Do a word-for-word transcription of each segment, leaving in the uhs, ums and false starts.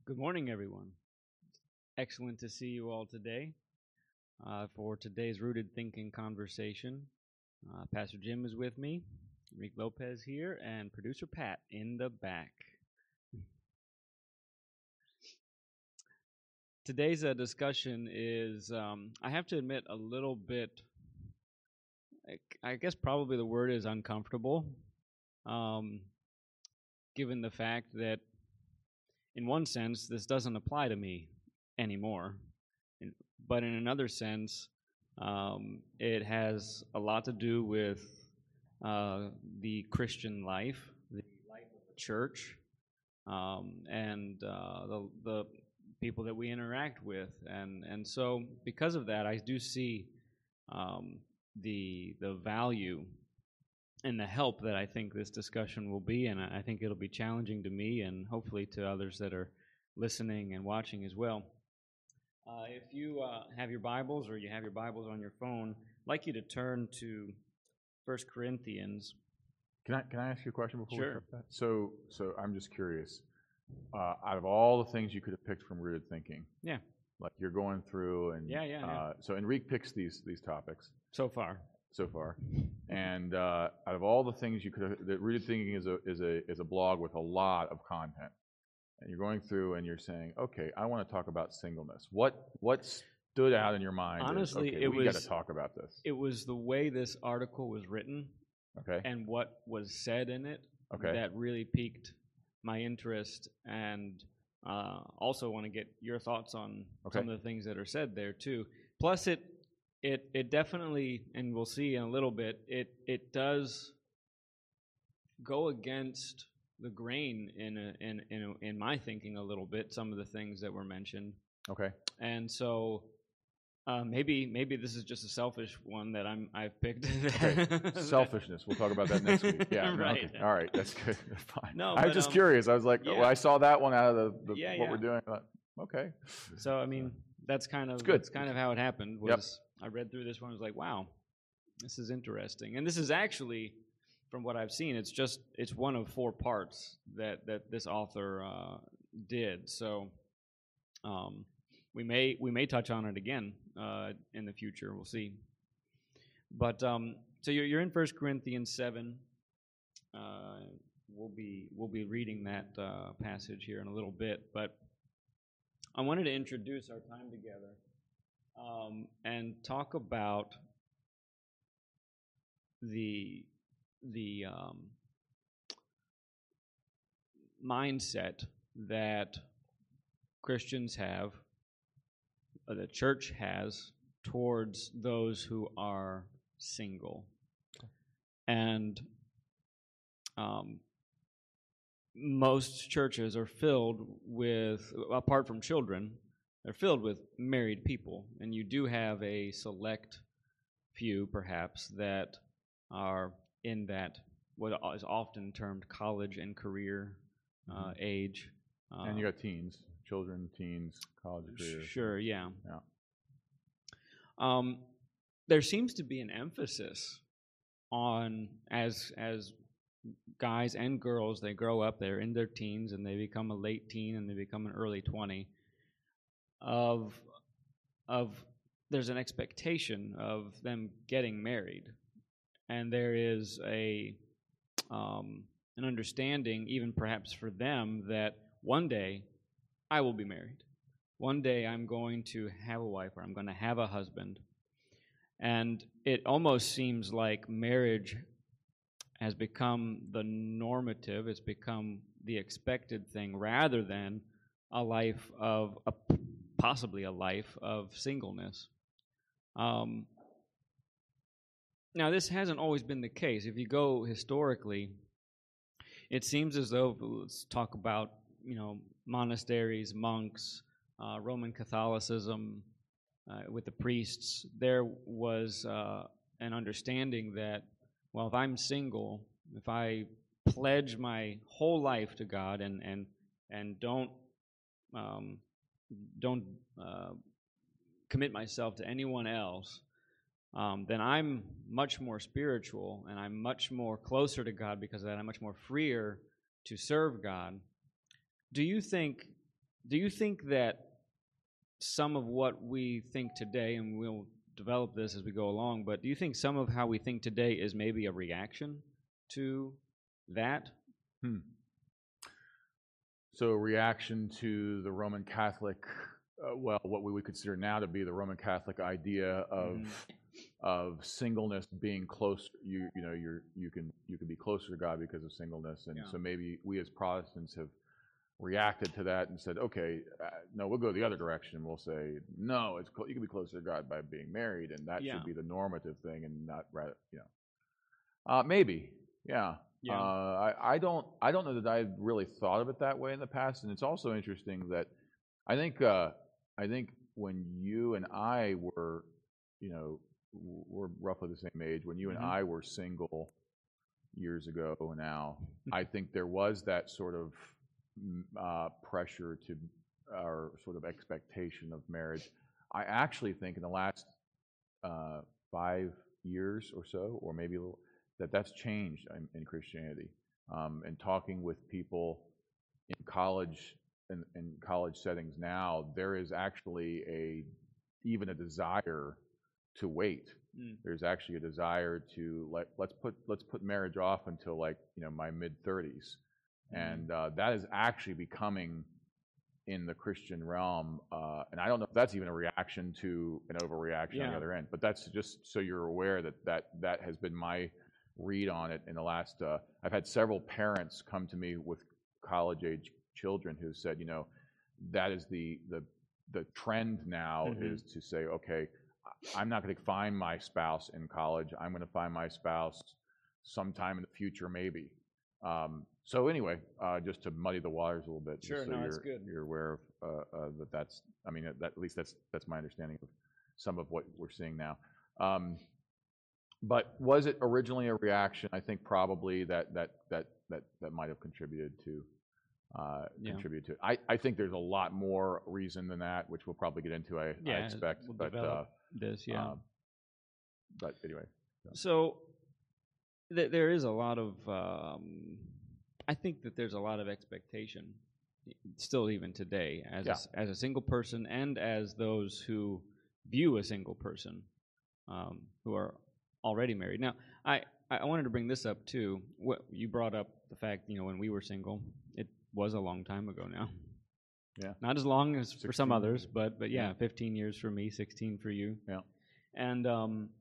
Good morning, everyone. Excellent to see you all today uh, for today's Rooted Thinking conversation. Uh, Pastor Jim is with me, Rick Lopez here, and producer Pat in the back. Today's uh, discussion is, um, I have to admit, a little bit, I guess probably the word is uncomfortable, um, given the fact that in one sense, this doesn't apply to me anymore. But in another sense, um, it has a lot to do with uh, the Christian life, the life of the church, um, and uh, the, the people that we interact with. And, and so because of that, I do see um, the, the value and the help that I think this discussion will be, and I think it'll be challenging to me and hopefully to others that are listening and watching as well. Uh, if you uh, have your Bibles or you have your Bibles on your phone, I'd like you to turn to First Corinthians. Can I can I ask you a question before Sure. we start that? So so I'm just curious. Uh, out of all the things you could have picked from Rooted Thinking, Yeah. like you're going through and Yeah, yeah, yeah. Uh, so Enrique picks these these topics So far. so far, and uh, out of all the things you could have, that Rooted Thinking is a is a is a blog with a lot of content, and you're going through and you're saying, okay, I want to talk about singleness. What what stood out in your mind? Honestly, as, okay, it we got was- to talk about this. It was the way this article was written Okay. and what was said in it Okay. that really piqued my interest, and uh, also want to get your thoughts on Okay. some of the things that are said there too. Plus, it it it definitely, and we'll see in a little bit, it it does go against the grain in a, in in a, in my thinking a little bit. Some of the things that were mentioned, Okay. and so. Uh, maybe maybe this is just a selfish one that I'm I've picked. Okay. Selfishness. We'll talk about that next week. Yeah. no, Right. Okay. All right. That's good. That's fine. No, I was but, just um, curious. I was like, yeah. when I saw that one out of the, the Yeah, what yeah. we're doing, I thought, okay. So I mean, that's kind of It's good. that's kind of how it happened. Was I read through this one? I was like, wow, this is interesting. And this is actually, from what I've seen, it's just it's one of four parts that that this author uh, did. So um, we may we may touch on it again uh, in the future. We'll see. But um, so you're you're in First Corinthians seven. Uh, we'll be we'll be reading that uh, passage here in a little bit, but I wanted to introduce our time together um, and talk about the the um, mindset that Christians have, uh, the church has, towards those who are single. And um, most churches are filled with, apart from children, they're filled with married people. And you do have a select few, perhaps, that are in that, what is often termed college and career uh, age. Uh, And you got teens, children, teens, college careers. Sure, yeah. Yeah. Um, there seems to be an emphasis on, as as guys and girls, they grow up, they're in their teens, and they become a late teen, and they become an early twenty, of, of there's an expectation of them getting married. And there is a um, an understanding, even perhaps for them, that one day I will be married. One day I'm going to have a wife, or I'm going to have a husband. And it almost seems like marriage has become the normative, it's become the expected thing, rather than a life of, a, possibly a life of singleness. Um, now, this hasn't always been the case. If you go historically, it seems as though, let's talk about, you know, monasteries, monks, uh, Roman Catholicism, uh, with the priests, there was uh, an understanding that, well, if I'm single, if I pledge my whole life to God and and and don't um, don't uh, commit myself to anyone else, um, then I'm much more spiritual and I'm much more closer to God because of that. I'm much more freer to serve God. Do you think do you think that some of what we think today, and we'll develop this as we go along, but do you think some of how we think today is maybe a reaction to that? Hmm. So a reaction to the Roman Catholic, uh, well, what we would consider now to be the Roman Catholic idea of mm-hmm. of singleness being close. You you know you're you can you can be closer to God because of singleness, and yeah. so maybe we as Protestants have reacted to that and said, okay, uh, no, we'll go the other direction. We'll say, no, it's cl- you can be closer to God by being married, and that yeah. should be the normative thing, and not rather, you know, uh, maybe, yeah. yeah. Uh, I, I don't, I don't know that I've really thought of it that way in the past, and it's also interesting that I think, uh, I think when you and I were, you know, we're roughly the same age. When you mm-hmm. and I were single years ago, now, I think there was that sort of Uh, pressure to our sort of expectation of marriage. I actually think in the last uh, five years or so, or maybe a little, that that's changed in, in Christianity. Um, and talking with people in college, in, in college settings now, there is actually a even a desire to wait. Mm. There's actually a desire to let let's put let's put marriage off until like you know my mid thirties. And uh, that is actually becoming in the Christian realm, uh, and I don't know if that's even a reaction to an overreaction yeah. on the other end, but that's just so you're aware that that, that has been my read on it in the last, uh, I've had several parents come to me with college-age children who said, you know, that is the, the, the trend now mm-hmm. is to say, okay, I'm not going to find my spouse in college, I'm going to find my spouse sometime in the future maybe. Um, so anyway, uh, just to muddy the waters a little bit, sure, just so no, you're, that's good. you're aware of uh, uh, that. That's, I mean, that, at least that's that's my understanding of some of what we're seeing now. Um, but was it originally a reaction? I think probably that that that that that might have contributed to uh, yeah. contributed to it. I I think there's a lot more reason than that, which we'll probably get into. I, yeah, I expect, we'll but develop uh, this, yeah. Um, but anyway, so. so there is a lot of, um, I think that there's a lot of expectation, still even today, as yeah. a, as a single person and as those who view a single person um, who are already married. Now, I, I wanted to bring this up too. What, you brought up the fact, you know, when we were single, it was a long time ago now. Yeah. Not as long as for some others, but but yeah, yeah, fifteen years for me, sixteen for you. Yeah. And um,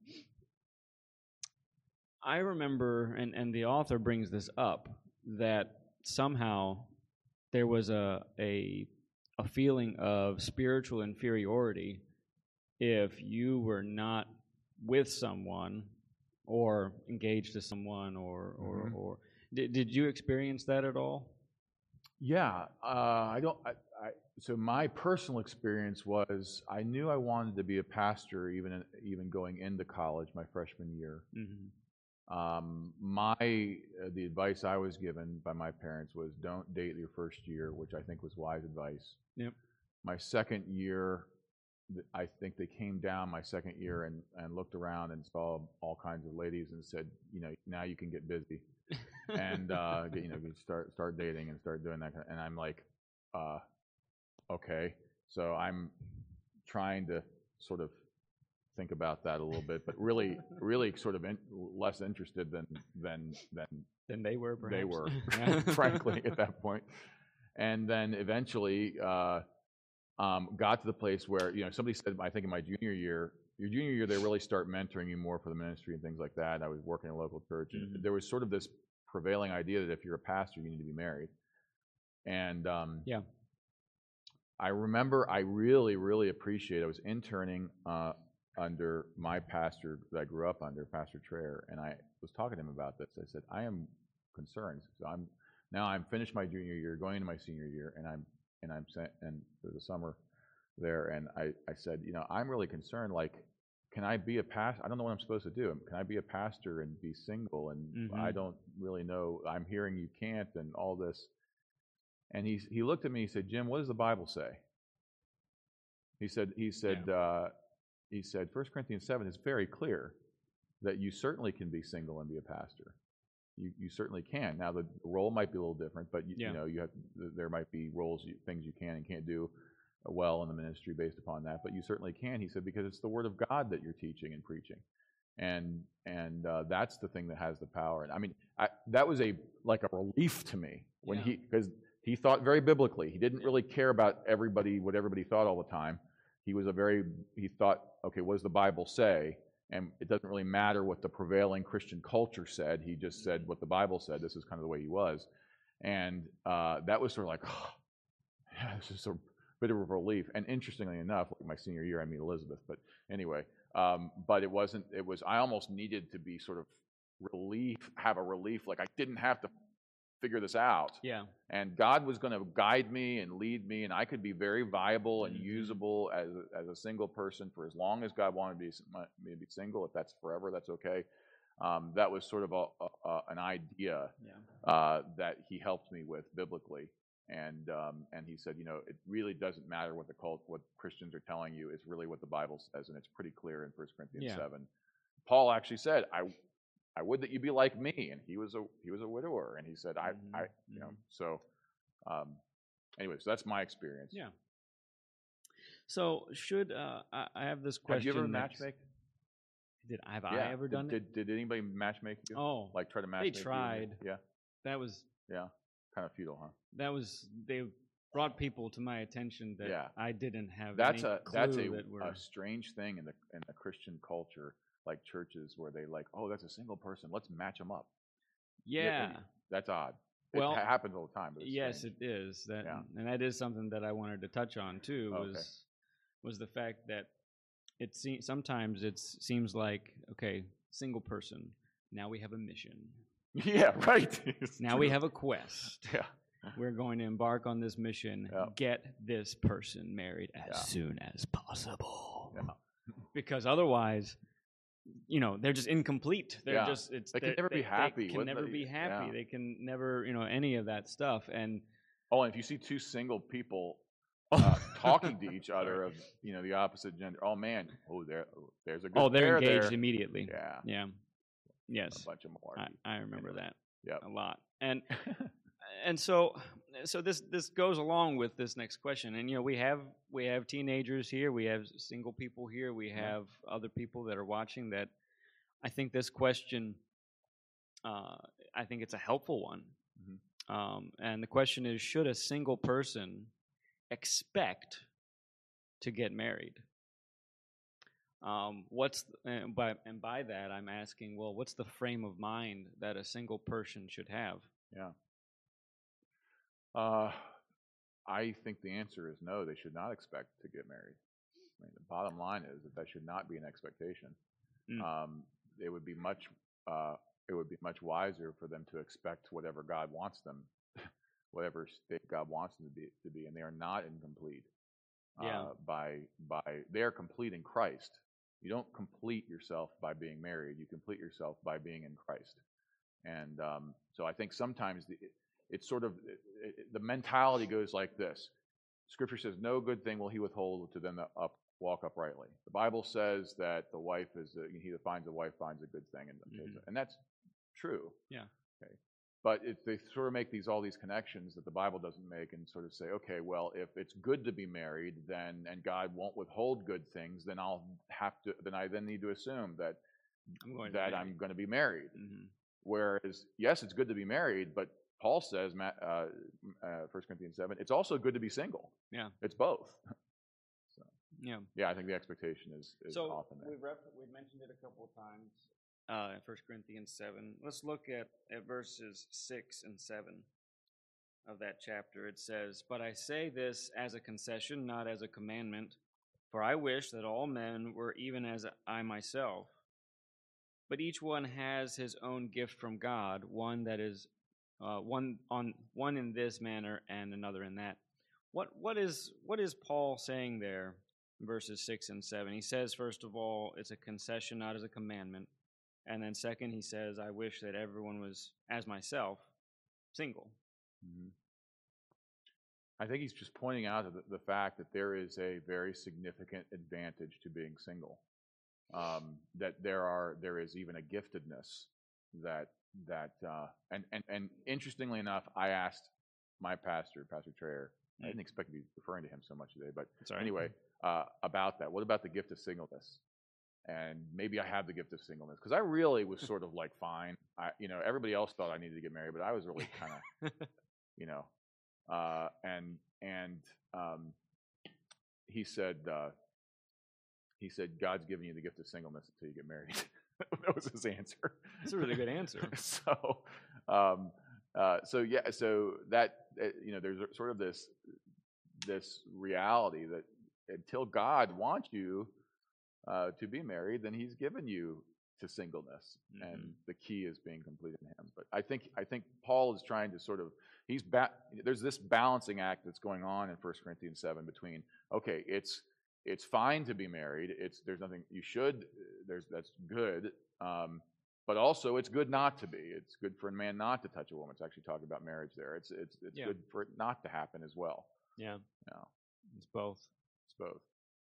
I remember, and, and the author brings this up, that somehow there was a, a a feeling of spiritual inferiority if you were not with someone or engaged to someone, or or, mm-hmm. or did, did you experience that at all? Yeah, uh, I don't. I, I, so my personal experience was I knew I wanted to be a pastor even in, even going into college my freshman year. Mm-hmm. Um, my uh, the advice I was given by my parents was don't date your first year, which I think was wise advice. Yep. My second year, I think they came down my second year and, and looked around and saw all kinds of ladies and said, you know, now you can get busy and uh, get, you know start start dating and start doing that. Kind of, and I'm like, uh, okay, so I'm trying to sort of think about that a little bit, but really, really sort of in, less interested than than than than they were. Perhaps. They were, frankly, at that point. And then eventually uh, um, got to the place where you know somebody said, I think in my junior year, your junior year they really start mentoring you more for the ministry and things like that. I was working in a local church, and mm-hmm. there was sort of this prevailing idea that if you're a pastor, you need to be married. And um, yeah, I remember I really, really appreciate. I was interning. Uh, under my pastor that I grew up under, Pastor Traer, and I was talking to him about this. I said, I am concerned. So I'm now I'm finished my junior year, going into my senior year, and I'm and I'm and for the summer there, and I, I said, you know, I'm really concerned. Like, can I be a pastor? I don't know what I'm supposed to do. Can I be a pastor and be single? And mm-hmm. I don't really know. I'm hearing you can't, and all this. And he he looked at me. He said, Jim, what does the Bible say? He said he said. Yeah. Uh, He said, First Corinthians seven is very clear that you certainly can be single and be a pastor. you, you certainly can. Now the role might be a little different, but you, Yeah. you know you have there might be roles, you, things you can and can't do well in the ministry based upon that. But you certainly can. He said because it's the Word of God that you're teaching and preaching, and and uh, that's the thing that has the power. And I mean, I, that was a like a relief to me when Yeah. he because he thought very biblically. He didn't really care about everybody what everybody thought all the time. He was a very he thought, okay, what does the Bible say? And it doesn't really matter what the prevailing Christian culture said. He just said what the Bible said. This is kind of the way he was. And uh, that was sort of like, oh, yeah, this is a bit of a relief. And interestingly enough, like my senior year, I meet Elizabeth. But anyway, um, but it wasn't, it was, I almost needed to be sort of relief, have a relief. Like I didn't have to figure this out. Yeah. And God was going to guide me and lead me, and I could be very viable and Mhm. usable as a, as a single person for as long as God wanted me to, me to be single. If that's forever, that's okay. Um, that was sort of a, a, an idea Yeah. uh, that he helped me with biblically. And um, and he said, you know, it really doesn't matter what the cult, what Christians are telling you. It's really what the Bible says, and it's pretty clear in First Corinthians Yeah. seven. Paul actually said, I. I would that you be like me, and he was a he was a widower, and he said, I, Mhm, I, you know, mhm. so, um, anyway, so that's my experience. Yeah. So should uh, I, I have this question? Have you ever next. matchmake? Did have Yeah. I ever did, done it? Did Did anybody matchmake you? Oh, Like try to matchmake they you? and you- tried. Yeah, That was yeah, kind of futile, huh? that was they brought people to my attention that Yeah. I didn't have That's any a clue that's a, that were. a strange thing in the in the Christian culture, like churches where they like, oh, that's a single person, let's match them up. Yeah. That's odd. Well, it ha- happens all the time. But it's yes, strange. it is. That Yeah. and that is something that I wanted to touch on too. Oh, Was okay. was the fact that it se- sometimes it seems like okay, single person. Now we have a mission. Yeah, right. It's Now we true. have a quest. Yeah. We're going to embark on this mission. Yeah. Get this person married as Yeah. soon as possible. Yeah. Because otherwise, you know, they're just incomplete. They're Yeah. just it's They can they're- never be happy, They can wouldn't never they? be happy. Yeah. They can never, you know, any of that stuff. And Oh, and if you see two single people uh, talking to each other of you know the opposite gender, oh man, oh there, there's a good oh, they're pair engaged there. immediately. Yeah, Yeah. Yes. a bunch of more. I, I remember that Yep. a lot. And and so so this this goes along with this next question. And you know, we have we have teenagers here, we have single people here, we have other people that are watching that I think this question uh, I think it's a helpful one. Mhm. Um, and the question is, should a single person expect to get married? Um, what's and by and by that I'm asking, well, what's the frame of mind that a single person should have? Yeah. Uh, I think the answer is no. They should not expect to get married. I mean, the bottom line is that that should not be an expectation. Mm. Um, it would be much. Uh, it would be much wiser for them to expect whatever God wants them, whatever state God wants them to be. To be, and they are not incomplete. Yeah. Uh, by by, they are complete in Christ. You don't complete yourself by being married. You complete yourself by being in Christ. And um, so I think sometimes the, it, it's sort of it, it, the mentality goes like this. Scripture says, no good thing will he withhold to them that up, walk uprightly. The Bible says that the wife is, a, he that finds a wife finds a good thing. And, Mhm. and that's true. Yeah. Okay. But if they sort of make these all these connections that the Bible doesn't make and sort of say, okay, well, if it's good to be married, then and God won't withhold good things, then I'll have to, then I then need to assume that I'm going that to I'm going to be married. hmm Whereas, yes, it's good to be married, but Paul says, uh, uh, First Corinthians seven, it's also good to be single. Yeah. It's both. So, Yeah. yeah, I think the expectation is, is So often there. we've ref- we've mentioned it a couple of times uh, in First Corinthians seven. Let's look at, at verses six and seven of that chapter. It says, "But I say this as a concession, not as a commandment, for I wish that all men were even as I myself. But each one has his own gift from God, one that is uh, one on one in this manner and another in that." What what is what is Paul saying there in verses six and seven? He says, first of all, it's a concession, not as a commandment. And then second, he says, I wish that everyone was, as myself, single. Mhm. I think he's just pointing out the, the fact that there is a very significant advantage to being single. Um, that there are there is even a giftedness that that uh, and and and interestingly enough, I asked my pastor, Pastor Trayer. I didn't expect to be referring to him so much today, but Sorry. anyway, uh, about that. What about the gift of singleness? And maybe I have the gift of singleness because I really was sort of like fine. I, you know, everybody else thought I needed to get married, but I was really kind of, you know, uh, and and um, he said uh, he said God's giving you the gift of singleness until you get married. That was his answer. That's a really good answer. so, um, uh, so yeah, so that uh, you know, there's sort of this this reality that until God wants you uh, to be married, then He's given you to singleness, mm-hmm. and the key is being complete in Him. But I think I think Paul is trying to sort of he's ba- there's this balancing act that's going on in First Corinthians seven between okay, it's it's fine to be married. It's there's nothing you should. There's that's good. Um, but also, it's good not to be. It's good for a man not to touch a woman. It's actually talking about marriage there. It's it's it's yeah. good for it not to happen as well. Yeah. You know, it's both. It's both.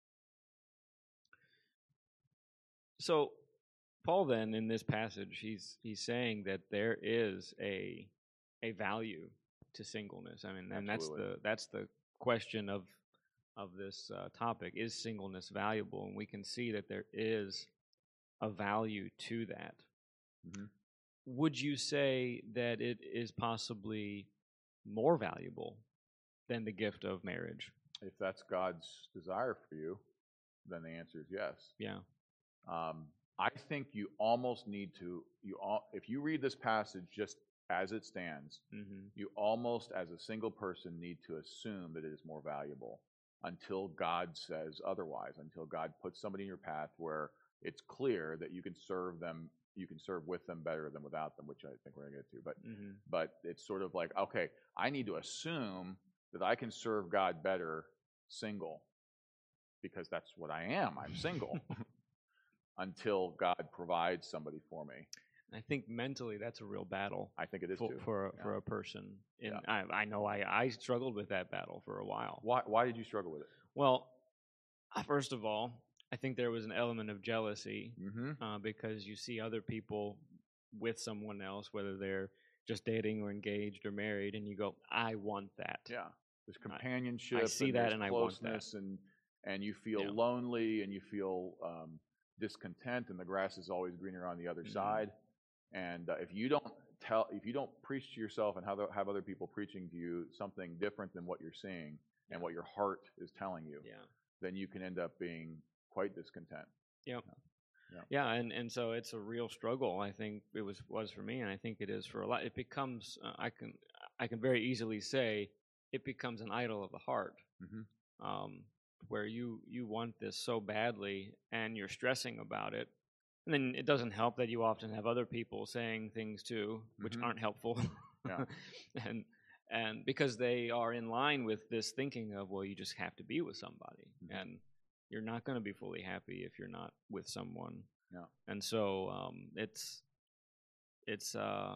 So, Paul then in this passage, he's he's saying that there is a a value to singleness. I mean, and Absolutely. that's the that's the question of of this uh, topic: is singleness valuable? And we can see that there is a value to that. Mm-hmm. Would you say that it is possibly more valuable than the gift of marriage? If that's God's desire for you, then the answer is yes. Yeah. Um, I think you almost need to. You all, if you read this passage just as it stands, mm-hmm. you almost, as a single person, need to assume that it is more valuable until God says otherwise. Until God puts somebody in your path where it's clear that you can serve them, you can serve with them better than without them, which I think we're going to get to. But mm-hmm. but it's sort of like, okay, I need to assume that I can serve God better single, because that's what I am. I'm single until God provides somebody for me. I think mentally that's a real battle. I think it is for, too. for a, yeah. for a person. And yeah. I, I know I, I struggled with that battle for a while. Why why did you struggle with it? Well, first of all, I think there was an element of jealousy mm-hmm. uh, because you see other people with someone else, whether they're just dating or engaged or married, and you go, I want that. Yeah, there's companionship. I, I see and that, and I want that. And and you feel yeah. lonely, and you feel um, discontent, and the grass is always greener on the other mm-hmm. side. And uh, if you don't tell, if you don't preach to yourself and have have other people preaching to you something different than what you're seeing yeah. and what your heart is telling you, yeah. then you can end up being quite discontent. Yep. Yeah. Yeah, and, and so it's a real struggle. I think it was was for me, and I think it is for a lot. It becomes uh, I can I can very easily say it becomes an idol of the heart, mm-hmm. um, where you you want this so badly, and you're stressing about it, and then it doesn't help that you often have other people saying things too, which mm-hmm. aren't helpful, yeah. and and because they are in line with this thinking of, well, you just have to be with somebody, mm-hmm. and you're not going to be fully happy if you're not with someone. Yeah. And so um, it's it's uh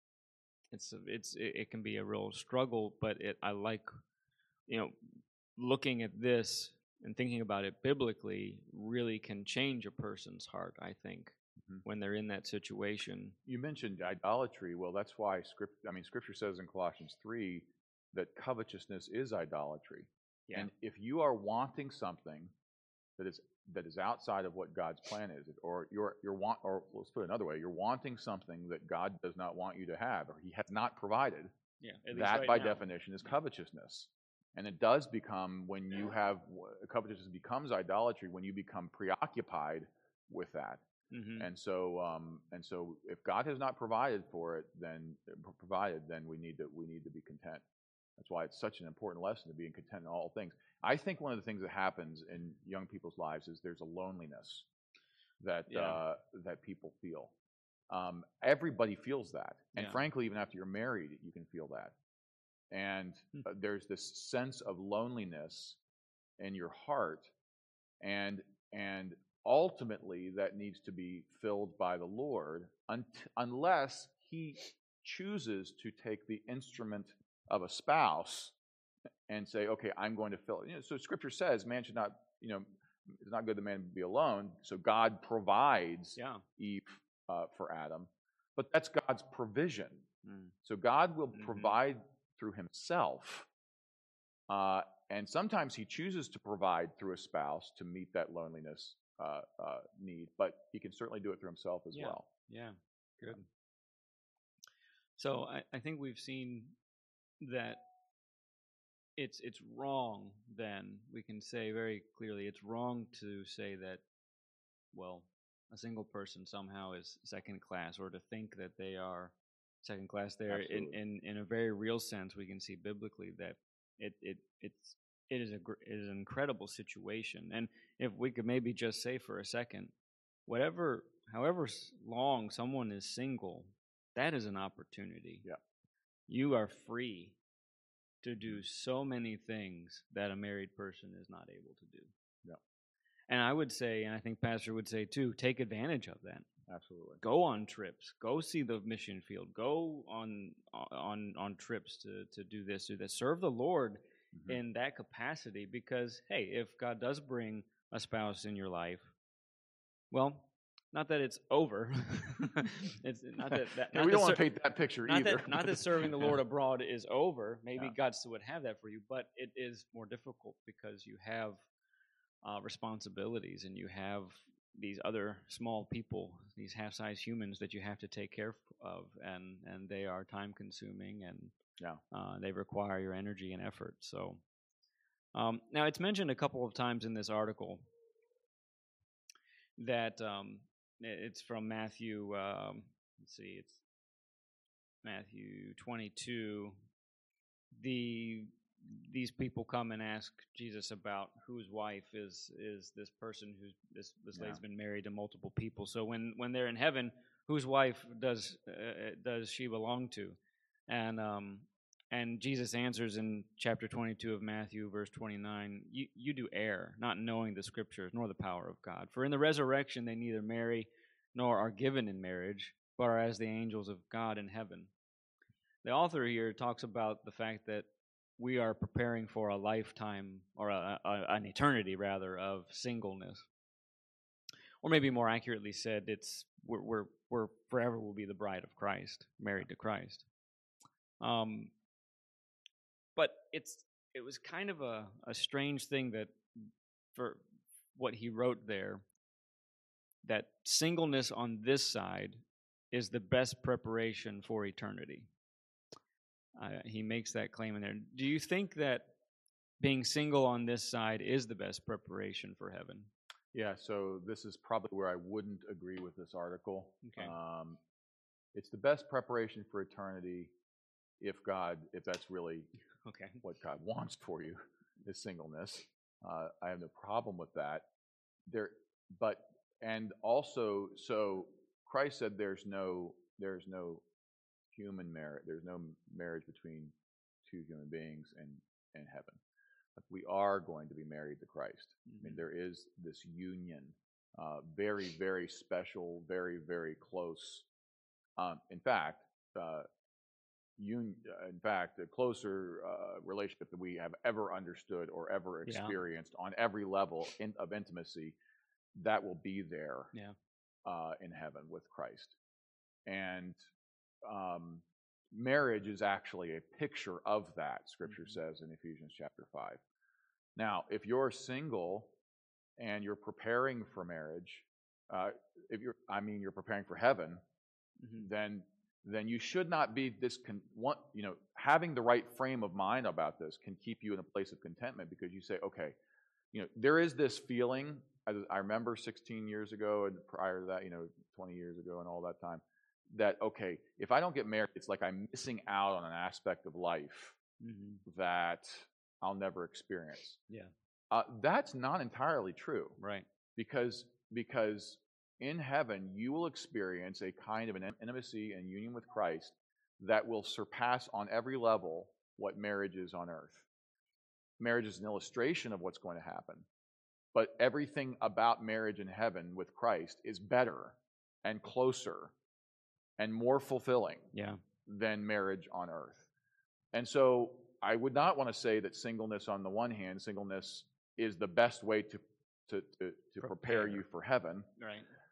it's it's it, it can be a real struggle, but it I like, you know, looking at this and thinking about it biblically really can change a person's heart, I think, mm-hmm. when they're in that situation. You mentioned idolatry. Well, that's why script I mean scripture says in Colossians three that covetousness is idolatry. Yeah. And if you are wanting something that is that is outside of what God's plan is, or you're you're want, or let's put it another way, you're wanting something that God does not want you to have, or He has not provided. Yeah, at least that right by now. definition is covetousness, and it does become when you have covetousness becomes idolatry when you become preoccupied with that. Mm-hmm. And so, um, and so, if God has not provided for it, then provided, then we need to we need to be content. That's why it's such an important lesson to being content in all things. I think one of the things that happens in young people's lives is there's a loneliness that yeah. uh, that people feel. Um, everybody feels that, and yeah. frankly, even after you're married, you can feel that. And hmm. uh, there's this sense of loneliness in your heart, and and ultimately that needs to be filled by the Lord, un- unless He chooses to take the instrument of a spouse and say, okay, I'm going to fill it. You know, so Scripture says man should not, you know, it's not good that man be alone. So God provides yeah. Eve uh, for Adam. but that's God's provision. Mm. So God will Mhm. provide through himself, uh, and sometimes he chooses to provide through a spouse to meet that loneliness uh, uh, need, but he can certainly do it through himself as Yeah. well. Yeah, good. So I, I think we've seen that it's it's wrong. Then we can say very clearly it's wrong to say that, well, a single person somehow is second class, or to think that they are second class. There, in, Absolutely. in in a very real sense, we can see biblically that it it it's it is a gr- it is an incredible situation. And if we could maybe just say for a second, whatever, however s- long someone is single, that is an opportunity. Yeah. You are free to do so many things that a married person is not able to do. Yeah. And I would say, and I think Pastor would say too, take advantage of that. Absolutely. Go on trips. Go see the mission field. Go on on on trips to to do this, do that. Serve the Lord Mm-hmm. in that capacity, because hey, if God does bring a spouse in your life, well, not that it's over. It's not that, that Yeah, not we that don't want ser- to paint that picture not either. that not that serving the Lord abroad is over. Maybe Yeah. God still would have that for you, but it is more difficult because you have uh, responsibilities, and you have these other small people, these half-sized humans that you have to take care of, and and they are time-consuming, and Yeah. uh, they require your energy and effort. So um, now it's mentioned a couple of times in this article that um, it's from Matthew. Um, let's see, it's Matthew twenty-two. The these people come and ask Jesus about whose wife is is this person who's this this Yeah. lady's been married to multiple people. So when when they're in heaven, whose wife does uh, does she belong to? And um and Jesus answers in chapter twenty-two of Matthew, verse twenty-nine, you, you do err, not knowing the scriptures nor the power of God. For in the resurrection they neither marry nor are given in marriage, but are as the angels of God in heaven. The author here talks about the fact that we are preparing for a lifetime, or a, a, an eternity rather, of singleness, or maybe more accurately said, it's we're we're, we're forever will be the bride of Christ, married to Christ. Um, but it's it was kind of a, a strange thing that for what he wrote there, that singleness on this side is the best preparation for eternity. Uh, he makes that claim in there. Do you think that being single on this side is the best preparation for heaven? Yeah, so this is probably where I wouldn't agree with this article. Okay. Um, it's the best preparation for eternity if God, if that's really Okay. what God wants for you, is singleness. Uh, I have no problem with that. There, but and also, so Christ said there's no there's no human marriage. There's no marriage between two human beings in in heaven. But we are going to be married to Christ. Mm-hmm. I mean, there is this union, uh, very, very special, very, very close. Um, in fact, uh, un- in fact, a closer uh, relationship that we have ever understood or ever Yeah. experienced on every level in, of intimacy, that will be there Yeah. uh, in heaven with Christ. And um, marriage is actually a picture of that, Scripture Mm-hmm. says in Ephesians chapter five. Now, if you're single and you're preparing for marriage, uh, if you're, I mean, you're preparing for heaven, Mm-hmm. then then you should not be this. Con- one, you know, having the right frame of mind about this can keep you in a place of contentment, because you say, okay, you know, there is this feeling. I, I remember sixteen years ago and prior to that, you know, twenty years ago and all that time, that okay, if I don't get married, it's like I'm missing out on an aspect of life Mm-hmm. that I'll never experience. Yeah. Uh, that's not entirely true. Right. Because because in heaven you will experience a kind of an intimacy and union with Christ that will surpass on every level what marriage is on earth. Marriage is an illustration of what's going to happen, but everything about marriage in heaven with Christ is better and closer and more fulfilling Yeah. than marriage on earth. And so I would not want to say that singleness on the one hand, singleness is the best way to to, to, to prepare. Prepare. you for heaven. Right.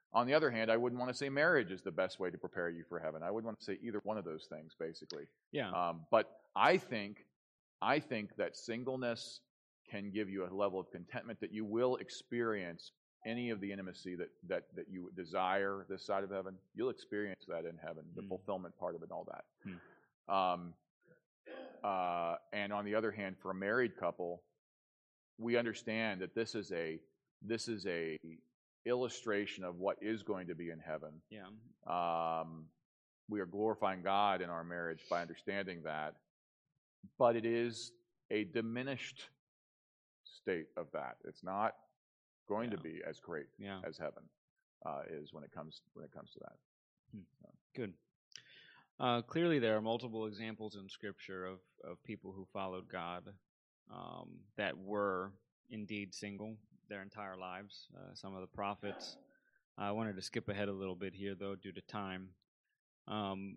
On the other hand, I wouldn't want to say marriage is the best way to prepare you for heaven. I wouldn't want to say either one of those things, basically. Yeah. Um, but I think, I think that singleness can give you a level of contentment that you will experience any of the intimacy that that that you desire this side of heaven. You'll experience that in heaven, the Mm. fulfillment part of it and all that. Mm. Um, uh, and on the other hand, for a married couple, we understand that this is a this is a illustration of what is going to be in heaven. Yeah. Um, we are glorifying God in our marriage by understanding that, but it is a diminished state of that. It's not going Yeah. to be as great Yeah. as heaven uh, is when it comes when it comes to that. Hmm. Good. Uh, clearly, there are multiple examples in Scripture of, of people who followed God um, that were indeed single their entire lives. Uh, some of the prophets. I wanted to skip ahead a little bit here, though, due to time. Um,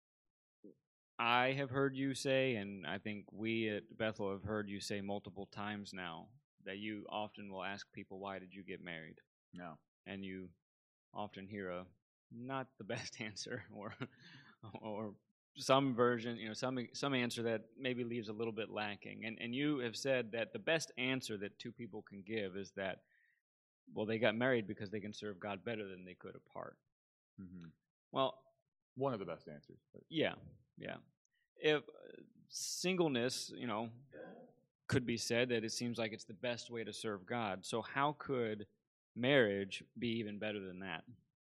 I have heard you say, and I think we at Bethel have heard you say multiple times now, that you often will ask people, why did you get married? No. And you often hear a not the best answer, or or some version, you know, some some answer that maybe leaves a little bit lacking. And and you have said that the best answer that two people can give is that, well, they got married because they can serve God better than they could apart. Mm-hmm. Well, one of the best answers. But. Yeah, yeah. If uh, singleness, you know, could be said that it seems like it's the best way to serve God. So how could marriage be even better than that?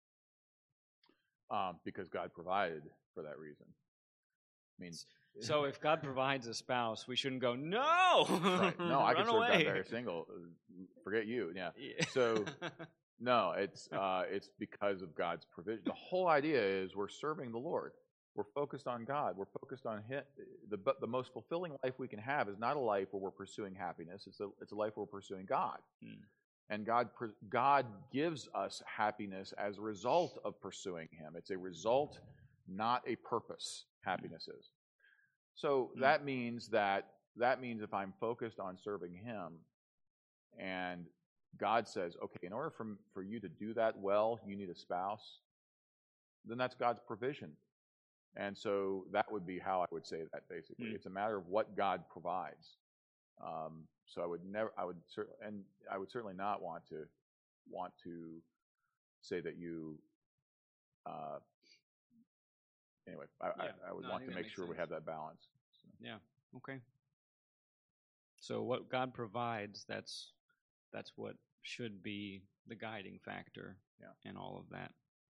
Um, because God provided for that reason. I mean, so if God provides a spouse, we shouldn't go, no! Right. No, I Run could serve away. God better single. Forget you. Yeah. Yeah. So, no, it's uh, it's because of God's provision. The whole idea is we're serving the Lord. We're focused on God. We're focused on Him. The, the most fulfilling life we can have is not a life where we're pursuing happiness. It's a, it's a life where we're pursuing God. Hmm. And God, God gives us happiness as a result of pursuing Him. It's a result, not a purpose, happiness is. So Hmm. that means that, that means if I'm focused on serving Him, and God says, okay, in order for, for you to do that well, you need a spouse, then that's God's provision. And so that would be how I would say that, basically. Hmm. It's a matter of what God provides. Um, so I would never, I would certainly, and I would certainly not want to, want to say that you, uh, anyway, I, Yeah. I, I would No, I want think to that make makes sure we sense. have that balance. So. Yeah. Okay. So what God provides, that's that's what should be the guiding factor Yeah. in all of that.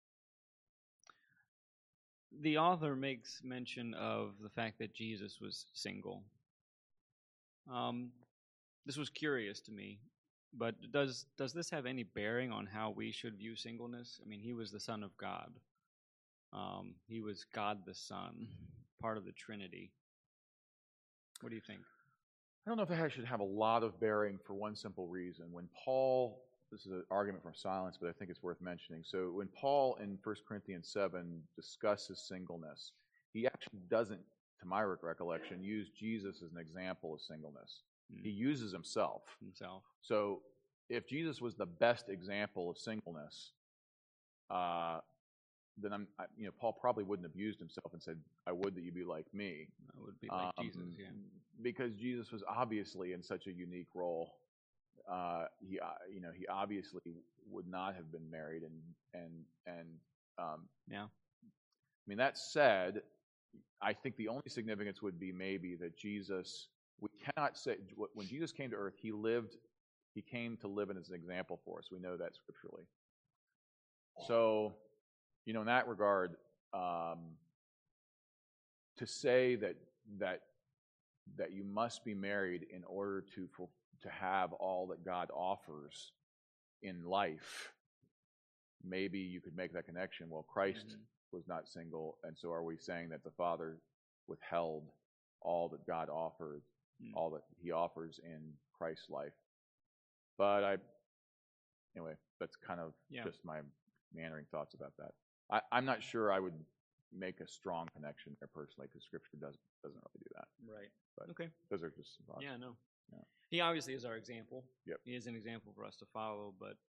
The author makes mention of the fact that Jesus was single. Um, this was curious to me, but does does this have any bearing on how we should view singleness? I mean, he was the Son of God. Um, he was God the Son, part of the Trinity. What do you think? I don't know if it should have a lot of bearing for one simple reason. When Paul, this is an argument from silence, but I think it's worth mentioning. So when Paul in First Corinthians seven discusses singleness, he actually doesn't, to my recollection, use Jesus as an example of singleness. Mm. He uses himself. Himself. So if Jesus was the best example of singleness, uh, then I'm, I, you know, Paul probably wouldn't have used himself and said, "I would that you be like me." That would be like um, Jesus, yeah. Because Jesus was obviously in such a unique role. Uh, he, uh, you know, he obviously would not have been married, and and and um, Yeah. I mean, that said, I think the only significance would be maybe that Jesus. We cannot say when Jesus came to earth, he lived. He came to live as an example for us. We know that scripturally. So, you know, in that regard, um, to say that that that you must be married in order to to have all that God offers in life, maybe you could make that connection. Well, Christ mm-hmm. was not single, and so are we saying that the Father withheld all that God offered, mm-hmm. all that He offers in Christ's life? But I, anyway, that's kind of yeah. just my meandering thoughts about that. I, I'm not sure I would make a strong connection there personally, because Scripture doesn't doesn't really do that. Right. But okay. Those are just some thoughts. Yeah, no. Yeah. He obviously is our example. Yep. He is an example for us to follow, but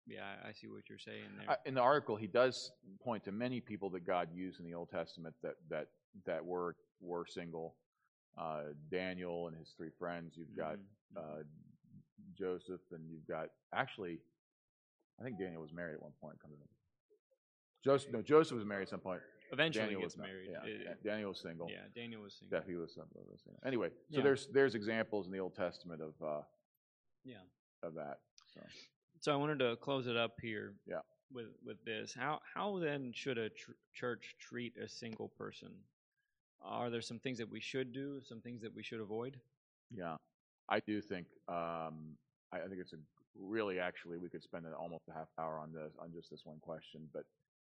yeah, I, I see what you're saying there. I, in the article, he does point to many people that God used in the Old Testament that that that were were single. Uh, Daniel and his three friends. You've got Mhm. uh, Joseph, and you've got actually, I think Daniel was married at one point. Come to think. Joseph, no, Joseph was married at some point. Eventually Daniel gets was not. married. Yeah, It- Da- Daniel was single. yeah, Daniel was single. That he was single. Anyway, so Yeah. there's there's examples in the Old Testament of uh, Yeah. of that. So So I wanted to close it up here. Yeah. With with this, how how then should a tr- church treat a single person? Are there some things that we should do? Some things that we should avoid? yeah, I do think um, I, I think it's a really actually we could spend an, almost a half hour on this on just this one question, but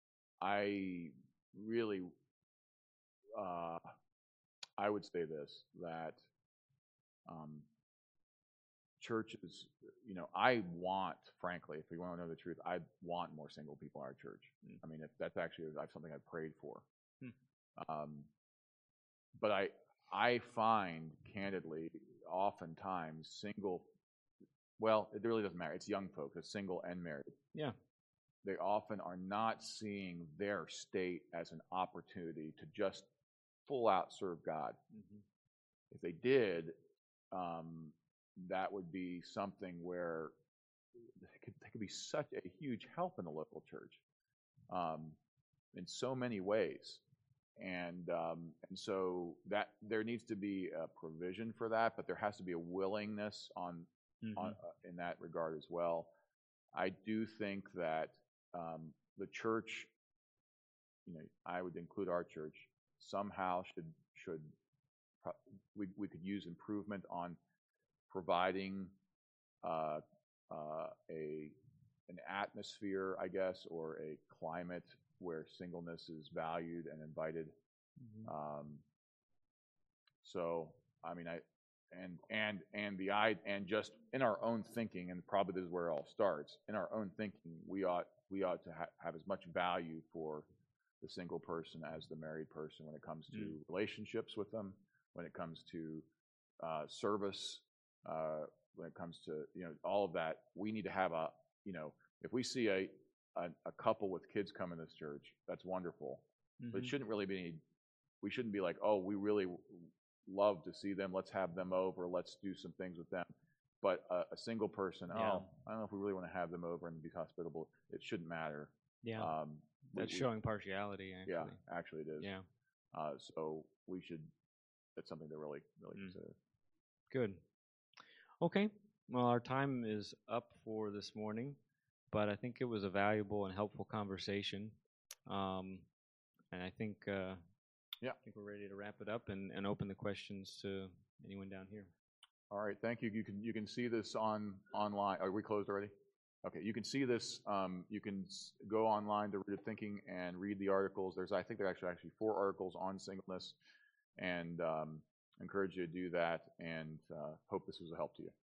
I really uh, I would say this that um, churches, you know, I want, frankly, if we want to know the truth, I want more single people in our church. Mm. I mean, if that's actually that's something I've prayed for. Hmm. Um, but I I find candidly, oftentimes single, well, it really doesn't matter. It's young folks, it's single and married. Yeah. They often are not seeing their state as an opportunity to just full out serve God. Mm-hmm. If they did, um, that would be something where they could, they could be such a huge help in the local church um, in so many ways. And um, and so that there needs to be a provision for that, but there has to be a willingness on Mm-hmm. on uh, in that regard as well. I do think that um, the church, you know, I would include our church, somehow should should we we could use improvement on providing uh, uh, a an atmosphere, I guess, or a climate where singleness is valued and invited. Mm-hmm. Um, so, I mean, I and and and the I and just in our own thinking, and probably this is where it all starts. In our own thinking, we ought we ought to ha- have as much value for the single person as the married person when it comes to Mm. relationships with them, when it comes to uh, service, uh, when it comes to you know all of that. We need to have a you know if we see a a, a couple with kids come in this church, that's wonderful. Mm-hmm. But it shouldn't really be any, we shouldn't be like, oh, we really love to see them. Let's have them over. Let's do some things with them. But a, a single person, Yeah. oh, I don't know if we really want to have them over and be hospitable. It shouldn't matter. Yeah. Um, we- That's we- showing partiality, actually. Yeah, actually it is. Yeah. Uh, so we should, that's something to really, really Mm. consider. Good. Okay. Well, our time is up for this morning, but I think it was a valuable and helpful conversation. Um, and I think, uh, Yeah. I think we're ready to wrap it up and, and open the questions to anyone down here. All right, thank you. You can you can see this on online. Are we closed already? Okay, you can see this. Um, you can s- go online to Rooted Thinking and read the articles. There's I think there are actually actually four articles on singleness, and um, encourage you to do that. And uh, hope this was a help to you.